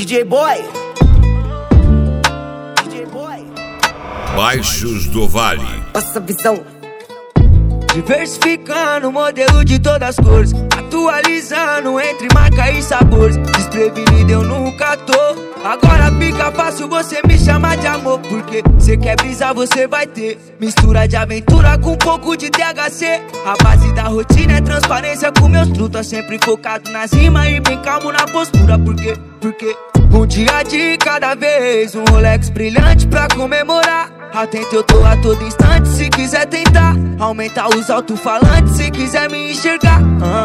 DJ Boy. Baixos do Vale. Passa visão. Diversificando o modelo de todas as cores, atualizando entre marca e sabores. Desprevenido eu nunca tô. Agora fica fácil você me chamar de amor, porque cê quer brisar, você vai ter mistura de aventura com um pouco de THC. A base da rotina é transparência com meus trutas, sempre focado nas rimas e bem calmo na postura. Porque um dia de cada vez, um Rolex brilhante pra comemorar. Atento eu tô a todo instante, se quiser tentar aumentar os alto-falantes, se quiser me enxergar.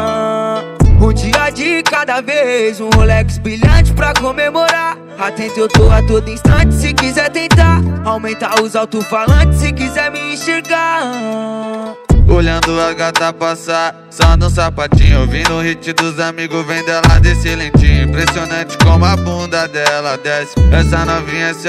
Um dia de cada vez, um Rolex brilhante pra comemorar. Atento eu tô a todo instante, se quiser tentar aumentar os alto-falantes, se quiser me enxergar. Olhando a gata passar, só no sapatinho, ouvindo o hit dos amigos, vem dela desse lentinho. Impressionante como a bunda dela desce, essa novinha é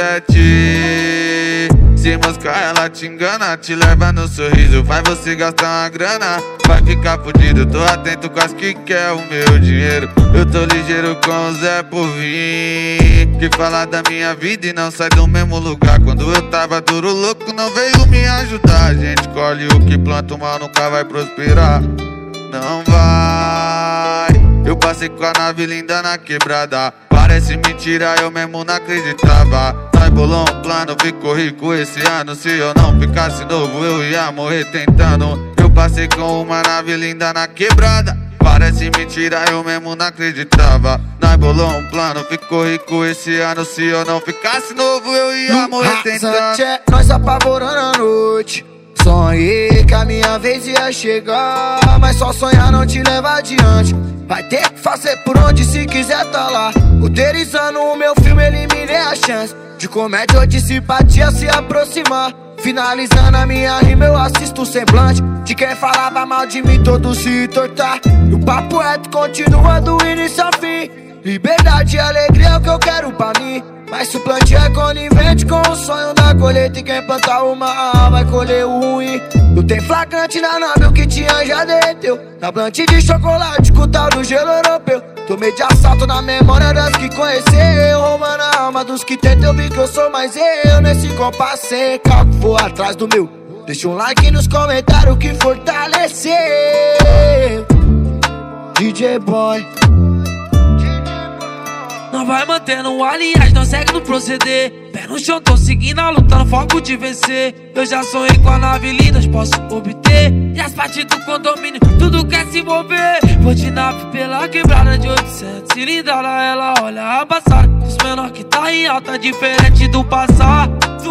7. Se moscar ela te engana, te leva no sorriso, faz você gastar uma grana, vai ficar fudido. Tô atento com as que quer o meu dinheiro, eu tô ligeiro com o Zé por vir, que fala da minha vida e não sai do mesmo lugar. Quando eu tava duro louco não veio me ajudar. A gente colhe o que planta, o mal nunca vai prosperar, não vai. Eu passei com a nave linda na quebrada, parece mentira, eu mesmo não acreditava. Nós bolou um plano, ficou rico esse ano. Se eu não ficasse novo eu ia morrer tentando. Eu passei com uma nave linda na quebrada, parece mentira, eu mesmo não acreditava. Nós bolou um plano, ficou rico esse ano. Se eu não ficasse novo eu ia morrer tentando. Nós apavorando a noite, sonhei que a minha vez ia chegar, mas só sonhar não te leva adiante. Vai ter que fazer por onde se quiser tá lá. Roteirizando o meu filme, eliminei a chance de comédia ou de simpatia se aproximar. Finalizando a minha rima, eu assisto o semblante de quem falava mal de mim, todo se tortar. E o papo reto continua do início ao fim. Liberdade e alegria é o que eu quero pra mim, mas se o plantio é conivente com o sonho da colheita, e quem plantar o mal vai colher o ruim. Tu tem flagrante na nave, o que tinha já derreteu, na plante de chocolate com o tal do gelo europeu. Tomei de assalto na memória das que conheceu, roubando a alma dos que tentam. Eu vi que eu sou mais eu nesse compasso sem calco, vou atrás do meu. Deixa um like nos comentários que fortaleceu. DJ Boy. Não vai mantendo aliás, não segue no proceder. Pé no chão, tô seguindo a luta, no foco de vencer. Eu já sonhei com a nave linda, posso obter. E as partes do condomínio, tudo quer se envolver. Vou de nave pela quebrada de 800 cilindrada, ela olha a passada dos menor que tá em alta, diferente do passado.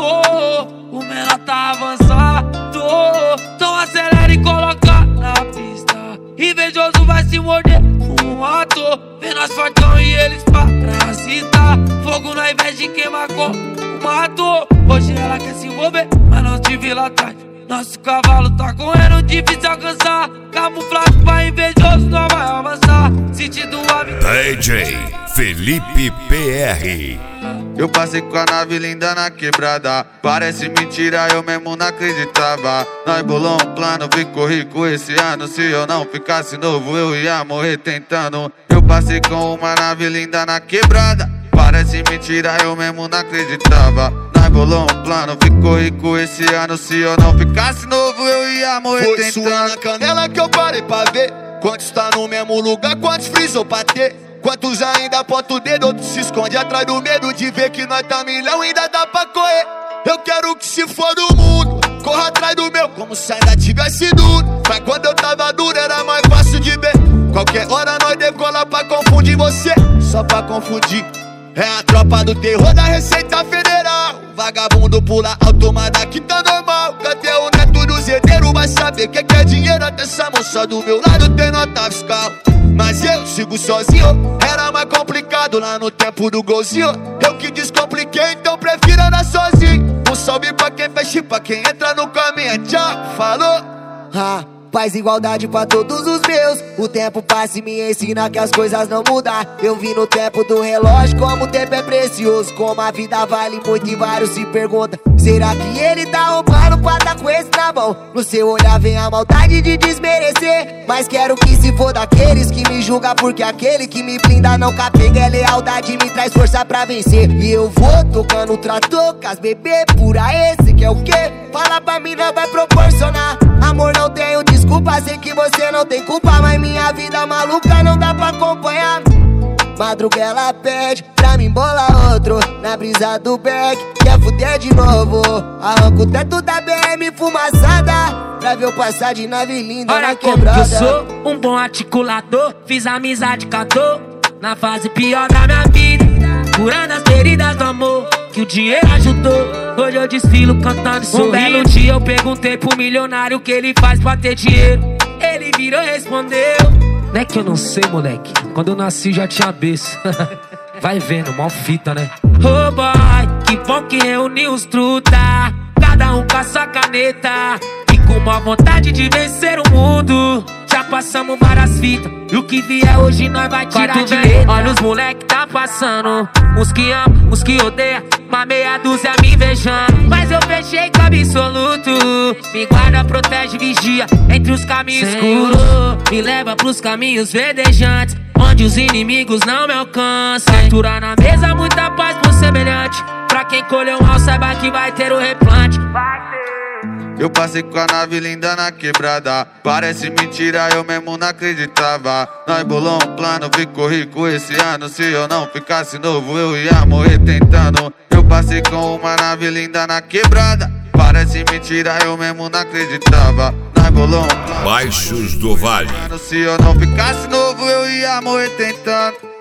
O menor tá avançado, então acelera e coloca na pista. Invejoso vai se morder um ator, vê nós fortão e eles parasitar. Fogo na invés de queimar como matou. Hoje ela quer se envolver, mas não te vi lá atrás. Nosso cavalo tá correndo, difícil alcançar. Camuflado pra invejoso, não vai avançar. Sentido ave DJ Felipe PR. Eu passei com a nave linda na quebrada, parece mentira, eu mesmo não acreditava. Nós bolou um plano, ficou rico esse ano. Se eu não ficasse novo eu ia morrer tentando. Eu passei com uma nave linda na quebrada, parece mentira, eu mesmo não acreditava. Nós bolou um plano, ficou rico esse ano. Se eu não ficasse novo eu ia morrer foi tentando. Foi sua na canela que eu parei pra ver quantos tá no mesmo lugar, quantos frisou pra ter. Quantos ainda aponta o dedo, outros se esconde atrás do medo de ver que nós tá milhão, ainda dá pra correr. Eu quero que se for do mundo, corra atrás do meu, como se ainda tivesse duro. Mas quando eu tava duro era mais fácil de ver. Qualquer hora nós decola pra confundir você, só pra confundir. É a tropa do terror da Receita Federal. Vagabundo pula alto, mas daqui tá normal. Até o neto do zedeiro vai saber que é dinheiro. Até essa moça do meu lado tem nota fiscal. Mas eu sigo sozinho, era mais complicado lá no tempo do golzinho. Eu que descompliquei, então prefiro andar sozinho. Um salve pra quem fecha, pra quem entra no caminho. Tchau, falou. Paz e igualdade pra todos os meus. O tempo passa e me ensina que as coisas não mudam. Eu vi no tempo do relógio como o tempo é precioso, como a vida vale muito e vários se perguntam: será que ele tá roubando pra tá com esse na mão? No seu olhar vem a maldade de desmerecer, mas quero que se for daqueles que me julgam julga porque aquele que me blinda não capega. É lealdade, me traz força pra vencer. E eu vou tocando o trator com as bebê pura. Esse que é o quê? Fala pra mim, não vai proporcionar. Amor, não tenho desculpa, sei que você não tem culpa, mas minha vida maluca não dá pra acompanhar. Madruga ela pede pra mim bolar outro na brisa do back, quer fuder de novo. Arranco o teto da BM fumaçada pra ver eu passar de nave linda na quebrada. Olha como que eu sou um bom articulador, fiz amizade com a dor na fase pior da minha vida, curando as feridas do amor que o dinheiro ajudou. Hoje eu desfilo cantando e sorrindo. Um belo dia eu perguntei pro milionário o que ele faz pra ter dinheiro. Ele virou e respondeu: não é que eu não sei, moleque, quando eu nasci já tinha berço. Vai vendo, mó fita, né? Oh boy, que bom que reuniu os truta, cada um com a sua caneta e com uma vontade de vencer o mundo. Já passamos várias fitas e o que vier hoje nós vai tirar de letra. Olha os moleque tá passando, uns que amam, uns que odeiam, uma meia dúzia me invejando. Mas eu fechei com absoluto, me guarda, protege, vigia entre os caminhos escuros, me leva pros caminhos verdejantes, onde os inimigos não me alcançam. Altura na mesa, muita paz pro semelhante, pra quem colheu mal saiba que vai ter o replante. Eu passei com a nave linda na quebrada, parece mentira, eu mesmo não acreditava. Nós bolou um plano, ficou rico esse ano. Se eu não ficasse novo, eu ia morrer tentando. Eu passei com uma nave linda na quebrada, parece mentira, eu mesmo não acreditava. Nós bolou um plano, Baixos do Vale. se eu não ficasse novo, eu ia morrer tentando.